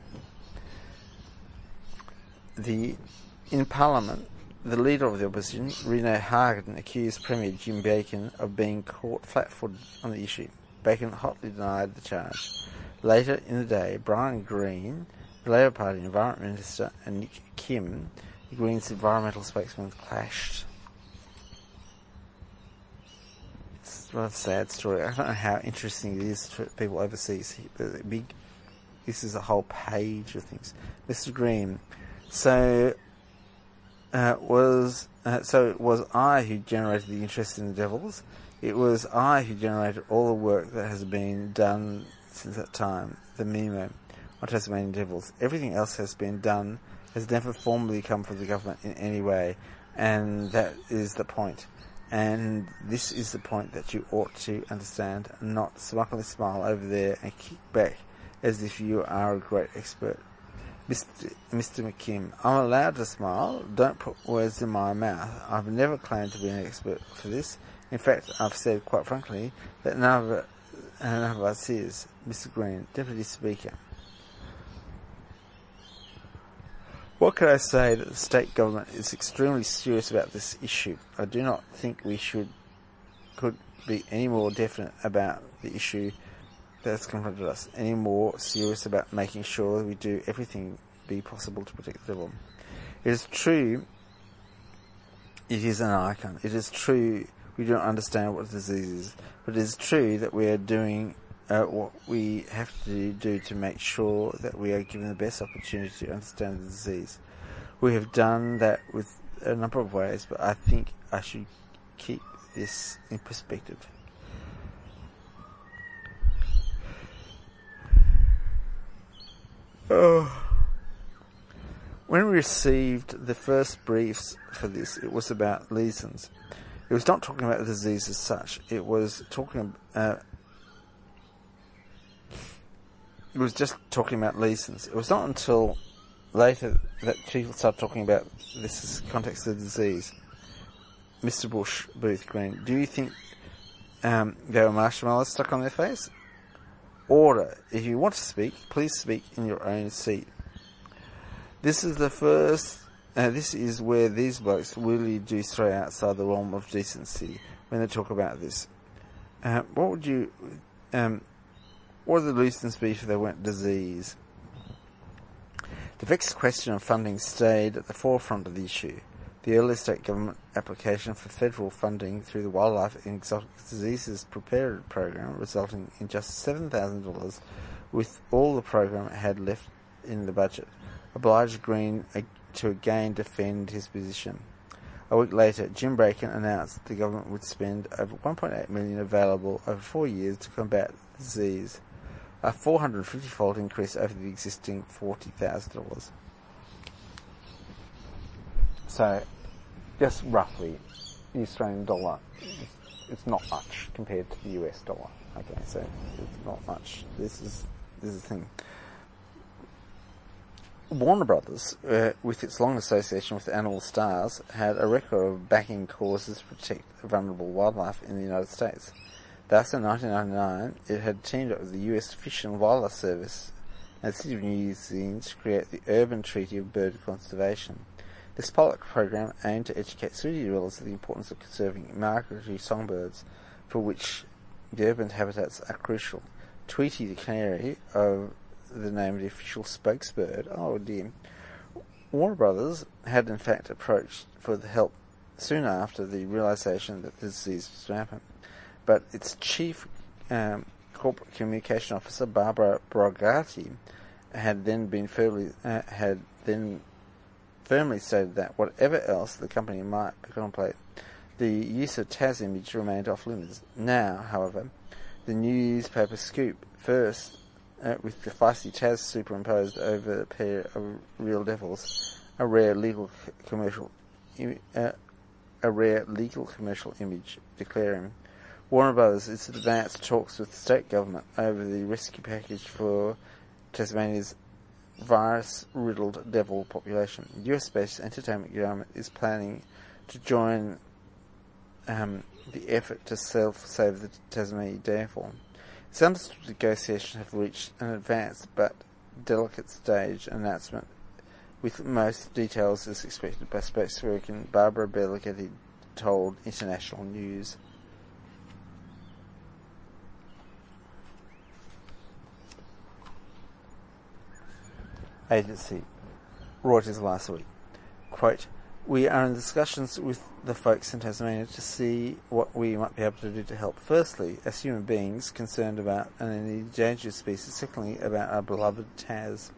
In Parliament, the leader of the opposition, Reno Hagen, accused Premier Jim Bacon of being caught flat-footed on the issue. Bacon hotly denied the charge. Later in the day, Brian Greene, the Labour Party Environment Minister, and Nick Kim, the Greens' environmental spokesman, clashed. It's a rather sad story. I don't know how interesting it is to people overseas. This is a whole page of things. Mr. Greene. It was I who generated the interest in the Devils. It was I who generated all the work that has been done since that time, the memo on Tasmanian Devils. Everything else has been done, has never formally come from the government in any way, and that is the point. And this is the point that you ought to understand, and not smugly smile over there and kick back as if you are a great expert. Mr. McKim, I'm allowed to smile. Don't put words in my mouth. I've never claimed to be an expert for this. In fact, I've said quite frankly that none of us is. Mr. Greene, Deputy Speaker. What could I say that the state government is extremely serious about this issue? I do not think we could be any more definite about the issue that's confronted us, any more serious about making sure that we do everything be possible to protect the devil. It is true it is an icon. It is true we don't understand what the disease is, but it is true that we are doing what we have to do to make sure that we are given the best opportunity to understand the disease. We have done that with a number of ways, but I think I should keep this in perspective. When we received the first briefs for this, it was about lesions. It was not talking about the disease as such. It was just talking about lesions. It was not until later that people started talking about this context of the disease. Mr. Booth Green, do you think there were marshmallows stuck on their face? Order. If you want to speak, please speak in your own seat. This is the first. This is where these blokes really do stray outside the realm of decency when they talk about this. What would the lesions be if they weren't disease? The vexed question of funding stayed at the forefront of the issue. The early state government application for federal funding through the Wildlife and Exotic Diseases Preparedness Program resulting in just $7,000 with all the program had left in the budget, obliged Green to again defend his position. A week later, Jim Bacon announced the government would spend over $1.8 million available over 4 years to combat the disease, a 450-fold increase over the existing $40,000. So, just roughly, the Australian dollar, it's not much compared to the US dollar. Okay, so it's not much. This is the thing. Warner Brothers, with its long association with Animal Stars, had a record of backing causes to protect vulnerable wildlife in the United States. Thus, in 1999, it had teamed up with the US Fish and Wildlife Service and the City of New Zealand to create the Urban Treaty of Bird Conservation. This pilot program aimed to educate city dwellers of the importance of conserving migratory songbirds, for which the urban habitats are crucial. Tweety the canary, of the name of the official spokesbird, oh dear. Warner Brothers had in fact approached for the help soon after the realization that the disease was rampant, but its chief corporate communication officer, Barbara Brogati, had then firmly stated that whatever else the company might contemplate, the use of Tas image remained off limits. Now, however, the newspaper scoop, first with the feisty Tas superimposed over a pair of real devils, a rare legal commercial image, declaring Warner Brothers is advanced talks with the state government over the rescue package for Tasmania's virus-riddled devil population. US-based entertainment giant is planning to join the effort to save the Tasmanian devil. It's understood negotiations have reached an advanced but delicate stage. Announcement with most details is expected by spokesperson Barbara Belligetti told International News. Agency. Reuters last week. Quote, "We are in discussions with the folks in Tasmania to see what we might be able to do to help. Firstly, as human beings concerned about an endangered species. Secondly, about our beloved Tas.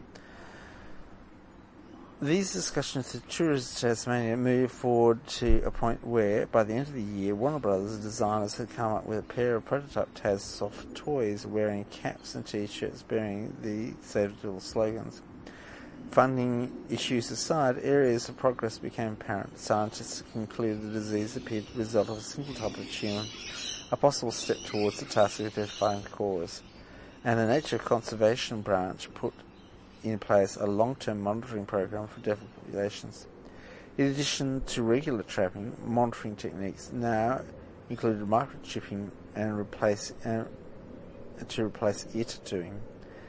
These discussions with Tourist Tasmania moved forward to a point where, by the end of the year, Warner Brothers designers had come up with a pair of prototype Tas soft toys wearing caps and t-shirts bearing the Save the Devil slogans. Funding issues aside, areas of progress became apparent. Scientists concluded the disease appeared to result of a single type of tumour, a possible step towards the task of identifying the cause, and the Nature Conservation Branch put in place a long-term monitoring program for devil populations. In addition to regular trapping, monitoring techniques now included microchipping and to replace ear tattooing,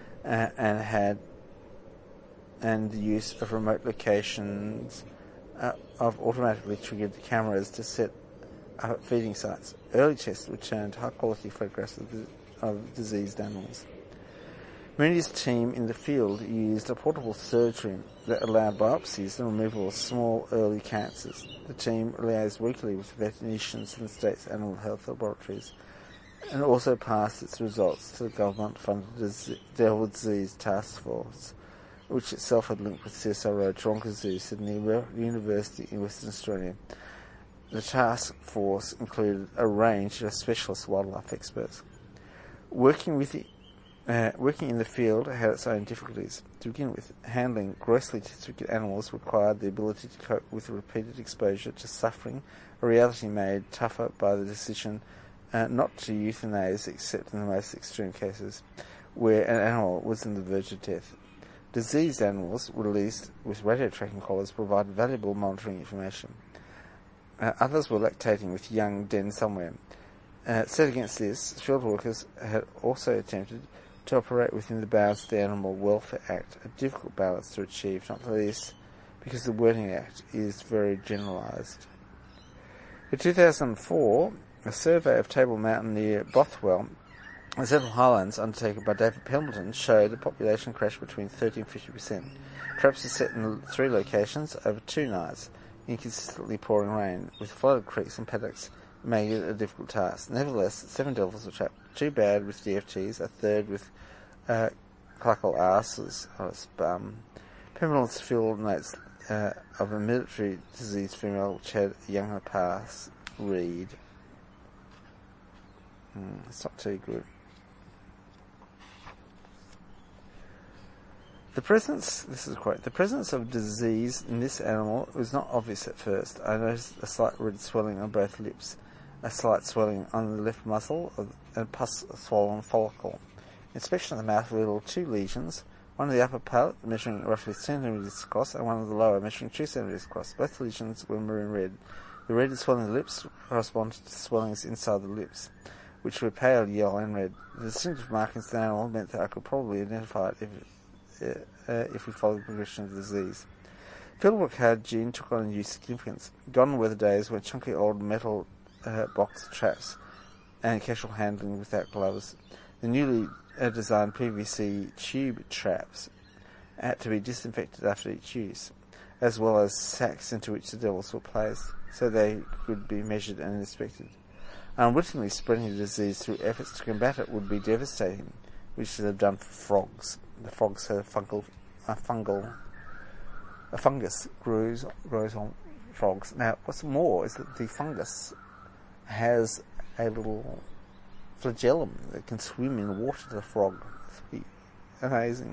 and the use of remote locations of automatically triggered cameras to set up feeding sites. Early tests returned high-quality photographs of diseased animals. Meridi's team in the field used a portable surge room that allowed biopsies and removal of small early cancers. The team liaised weekly with veterinarians in the state's animal health laboratories and also passed its results to the government-funded Devil Disease Task Force, which itself had linked with CSIRO, Taronga Zoo, Sydney University in Western Australia. The task force included a range of specialist wildlife experts. Working in the field had its own difficulties. To begin with, handling grossly disfigured animals required the ability to cope with repeated exposure to suffering, a reality made tougher by the decision not to euthanize except in the most extreme cases, where an animal was on the verge of death. Diseased animals released with radio tracking collars provided valuable monitoring information. Others were lactating with young denned somewhere. Set against this, field workers had also attempted to operate within the bounds of the Animal Welfare Act, a difficult balance to achieve, not the least because the wording Act is very generalised. In 2004, a survey of Table Mountain near Bothwell and several highlands undertaken by David Pendleton showed a population crash between 30 and 50%. Traps are set in 3 locations over 2 nights in consistently pouring rain, with flooded creeks and paddocks making it a difficult task. Nevertheless, 7 devils were trapped, 2 bad with DFTs, a third with cluckle arses on its bum. Pendleton's field notes of a military disease female which had a younger pass read. It's not too good. This is a quote, "The presence of disease in this animal was not obvious at first. I noticed a slight red swelling on both lips, a slight swelling on the left muscle, and pus swollen follicle. Inspection of the mouth revealed 2 lesions, one of the upper palate measuring roughly 10 centimeters across and one of the lower measuring 2 centimeters across. Both lesions were maroon red. The red swelling of the lips corresponded to swellings inside the lips, which were pale yellow and red. The distinctive markings in the animal meant that I could probably identify it if we followed the progression of the disease." Fieldwork hard June took on a new significance. Gone were the days when chunky old metal box traps and casual handling without gloves. The newly designed PVC tube traps had to be disinfected after each use, as well as sacks into which the devils were placed, so they could be measured and inspected. Unwittingly spreading the disease through efforts to combat it would be devastating, which they have done for frogs. The frogs have a fungus grows on frogs. Now, what's more is that the fungus has a little flagellum that can swim in the water to the frog. It's pretty amazing.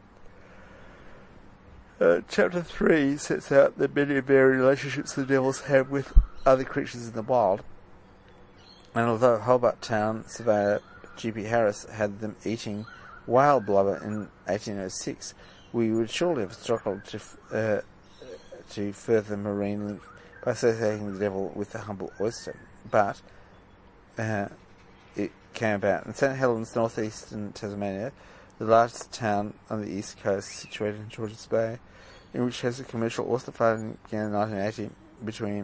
Chapter 3 sets out the many varying relationships the devils have with other creatures in the wild. And although Hobart Town surveyor G.P. Harris had them eating whale blubber in 1806, we would surely have struggled to further marine link by associating the devil with the humble oyster. But it came about. In St. Helens, northeastern Tasmania, the largest town on the east coast, situated in Georges Bay, in which has a commercial oyster farming began in 1980. Between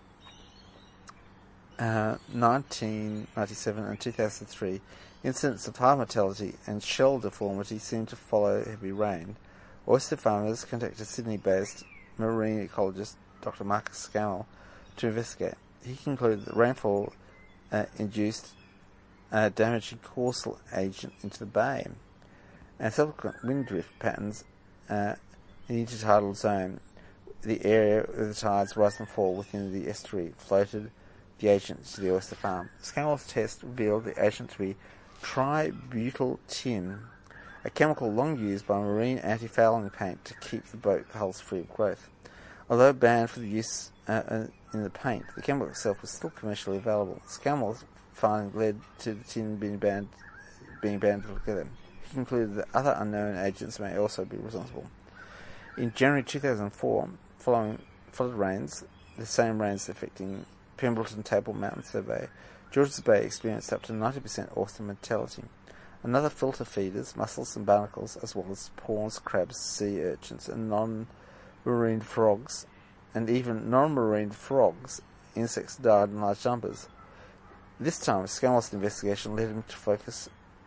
1997 and 2003, incidents of high mortality and shell deformity seemed to follow heavy rain. Oyster farmers contacted Sydney-based marine ecologist Dr. Marcus Scammell to investigate. He concluded that rainfall induced a damaging causal agent into the bay, and subsequent wind drift patterns in the intertidal zone, the area of the tides rise and fall within the estuary, floated the agent to the oyster farm. Scammell's test revealed the agent to be tributyl tin, a chemical long used by marine anti-fouling paint to keep the boat hulls free of growth. Although banned for the use in the paint, the chemical itself was still commercially available. Scammell's finding led to the tin being banned altogether. He concluded that other unknown agents may also be responsible. In January 2004, following flood rains, the same rains affecting Pemberton Table Mountain Survey, Georges Bay experienced up to 90% oyster mortality. Another filter feeders, mussels and barnacles, as well as prawns, crabs, sea urchins, and non-marine frogs, and even non-marine frogs, insects died in large numbers. This time, Scammell's investigation led him to focus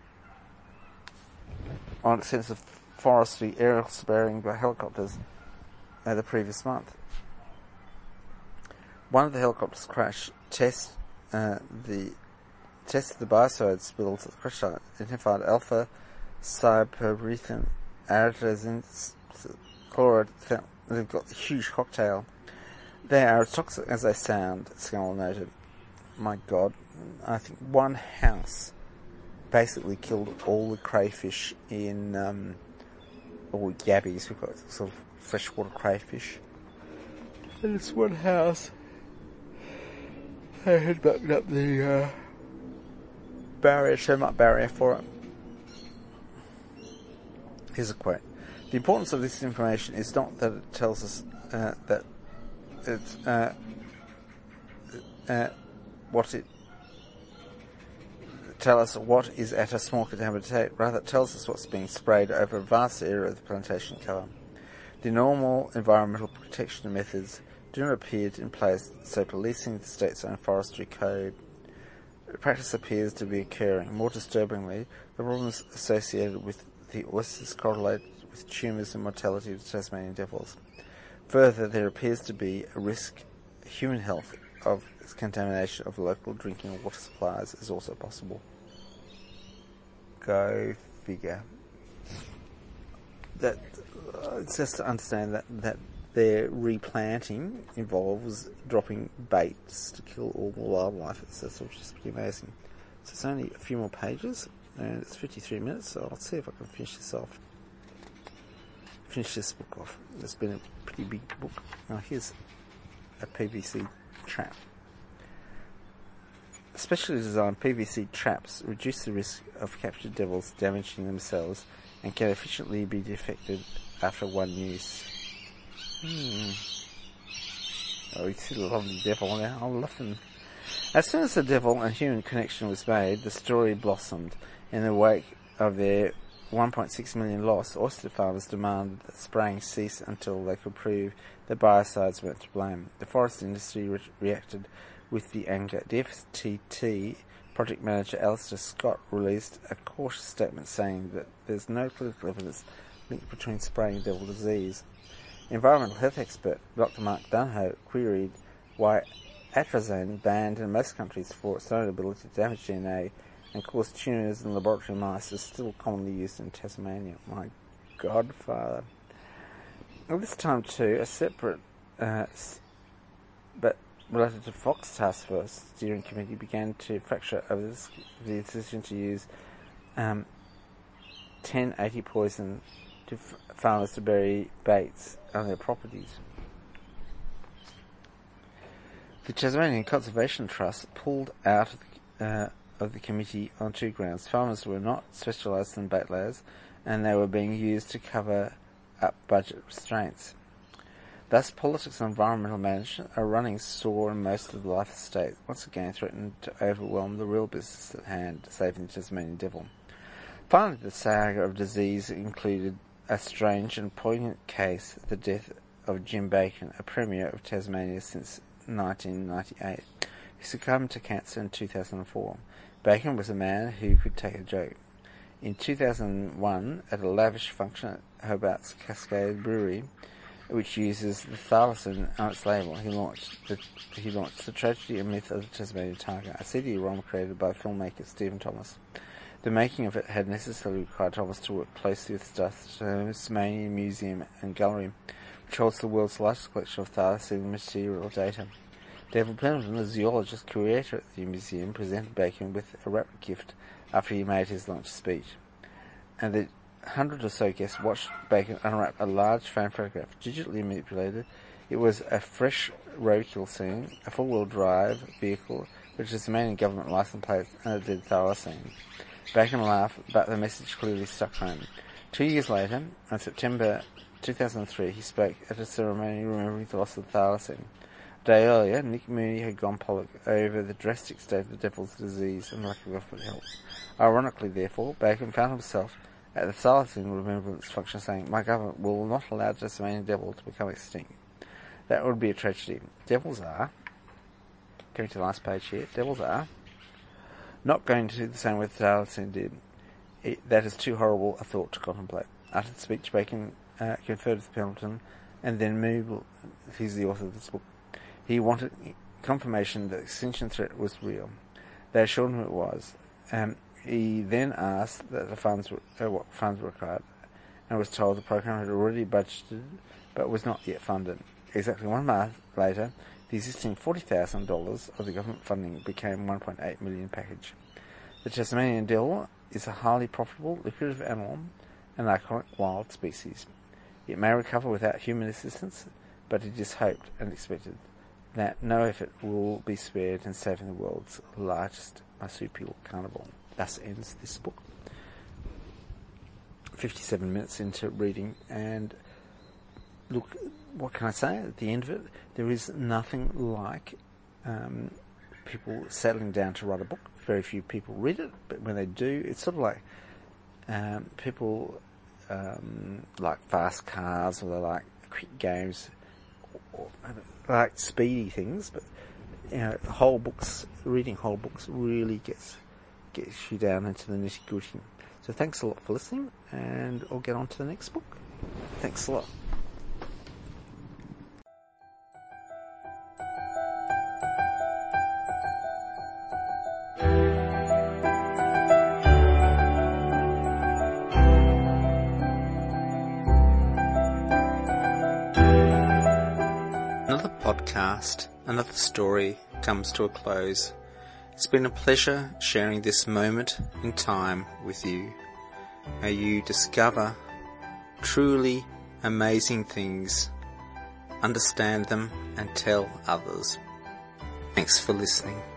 on extensive forestry aerial surveying by helicopters the previous month. One of the helicopters crashed, tested the biocide spills at the crash site, identified alpha cypermethrin aridazine chloride. They've got a huge cocktail. They are as toxic as they sound, Scammell noted. My God, I think one house basically killed all the crayfish in, or yabbies. We've got sort of freshwater crayfish. And it's one house. I had backed up the barrier, termite barrier for it. Here's a quote. The importance of this information is not that it tells us that it's what it tell us what is at a small contaminated. Rather, it tells us what's being sprayed over a vast area of the plantation cover. The normal environmental protection methods do not appear in place, so policing the state's own forestry code practice appears to be occurring. More disturbingly, the problems associated with the oysters correlate with tumours and mortality of Tasmanian devils. Further, there appears to be a risk human health of contamination of local drinking water supplies is also possible. Go figure. That it's just to understand that their replanting involves dropping baits to kill all the wildlife. It's just pretty amazing. So it's only a few more pages, and it's 53 minutes, so I'll see if I can finish this book off. It's been a pretty big book. Now here's a PVC trap. Specially designed PVC traps reduce the risk of captured devils damaging themselves and can efficiently be defected after one use. Oh, you see the lovely devil now. I love him. As soon as the devil and human connection was made, the story blossomed. In the wake of their 1.6 million loss, oyster farmers demanded that spraying cease until they could prove the biocides weren't to blame. The forest industry reacted with the anger. The FTT project manager Alistair Scott released a cautious statement saying that there's no clinical evidence linked between spraying and devil disease. Environmental health expert Dr. Mark Dunho queried why atrazine, banned in most countries for its known ability to damage DNA, and of course tunas and laboratory mice are still commonly used in Tasmania. My godfather. At this time too, a separate but related to Fox Task Force steering committee began to fracture over the decision to use 1080 poison to farmers to bury baits on their properties. The Tasmanian Conservation Trust pulled out of the committee on two grounds. Farmers were not specialised in bait layers, and they were being used to cover up budget restraints. Thus, politics and environmental management are running sore in most of the life estate, once again threatened to overwhelm the real business at hand, saving the Tasmanian devil. Finally, the saga of disease included a strange and poignant case, the death of Jim Bacon, a Premier of Tasmania since 1998, who succumbed to cancer in 2004. Bacon was a man who could take a joke. In 2001, at a lavish function at Hobart's Cascade Brewery, which uses the thylacine on its label, he launched The Tragedy and Myth of the Tasmanian Tiger, a CD-ROM created by filmmaker Stephen Thomas. The making of it had necessarily required Thomas to work closely with the Tasmanian Museum and Gallery, which holds the world's largest collection of thylacine material data. David Pendleton, a zoologist curator at the museum, presented Bacon with a wrapped gift after he made his launch speech, and the 100 or so guests watched Bacon unwrap a large fan photograph, digitally manipulated. It was a fresh roadkill scene, a four-wheel drive vehicle, which is the Tasmanian government license plate, and it did thylacine. Bacon laughed, but the message clearly stuck home. 2 years later, in September 2003, he spoke at a ceremony remembering the loss of thylacine. A day earlier, Nick Mooney had gone public over the drastic state of the devil's disease and lack of government help. Ironically, therefore, Bacon found himself at the thylacine remembrance function saying, "My government will not allow the Tasmanian devil to become extinct." That would be a tragedy. Devils are, going to the last page here, devils are not going to do the same way the thylacine did. That is too horrible a thought to contemplate. After the speech, Bacon conferred with Pendleton, and then moved, he's the author of this book. He wanted confirmation that the extinction threat was real. They assured him it was. He then asked that the funds what funds were required, and was told the program had already budgeted, but was not yet funded. Exactly 1 month later, the existing $40,000 of the government funding became $1.8 million package. The Tasmanian devil is a highly profitable, lucrative animal, an iconic wild species. It may recover without human assistance, but it is hoped and expected that no effort will be spared in saving the world's largest marsupial carnivore. Thus ends this book. 57 minutes into reading, and look, what can I say at the end of it? There is nothing like people settling down to write a book. Very few people read it, but when they do, it's sort of like people like fast cars, or they like quick games, or like speedy things, but whole books, reading whole books really gets you down into the nitty-gritty. So thanks a lot for listening, and I'll get on to the next book. Thanks a lot. Another podcast, another story comes to a close. It's been a pleasure sharing this moment in time with you. May you discover truly amazing things, understand them, and tell others. Thanks for listening.